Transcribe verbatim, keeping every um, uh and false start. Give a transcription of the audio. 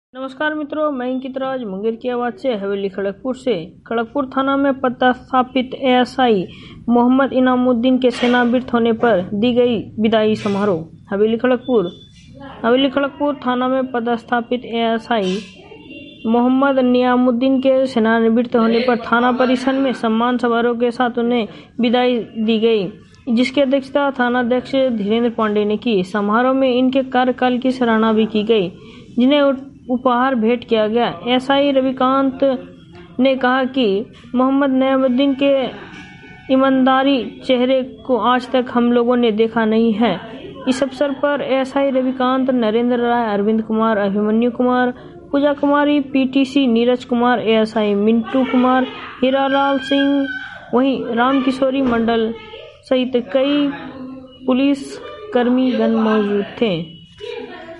नमस्कार मित्रों, मैं अंकित राज मुंगेर की आवाज से हवेली खड़गपुर से। खड़गपुर थाना में पदस्थापित एएसआई मोहम्मद इनामुद्दीन के सेवानिवृत्त होने पर दी गई विदाई समारोह। हवेली खड़गपुर हवेली खड़गपुर थाना में पदस्थापित एएसआई मोहम्मद नियामुद्दीन के सेवानिवृत्त होने पर थाना परिसर में सम्मान समारोह के साथ उन्हें विदाई दी गई, जिसकी अध्यक्षता थानाध्यक्ष धीरेन्द्र पांडे ने की। समारोह में इनके कार्यकाल की सराहना भी की गई, जिन्हें उपहार भेंट किया गया। एसआई रविकांत ने कहा कि मोहम्मद नियामुद्दीन के ईमानदारी चेहरे को आज तक हम लोगों ने देखा नहीं है। इस अवसर पर SI Ravikant, Narendra Rai, Arvind Kumar, Abhimanyu Kumar, Puja Kumari, PTC Neeraj Kumar, ASI Mintu Kumar, Hiralal Singh, वहीं रामकिशोरी मंडल सहित कई पुलिस कर्मी गण मौजूद थे।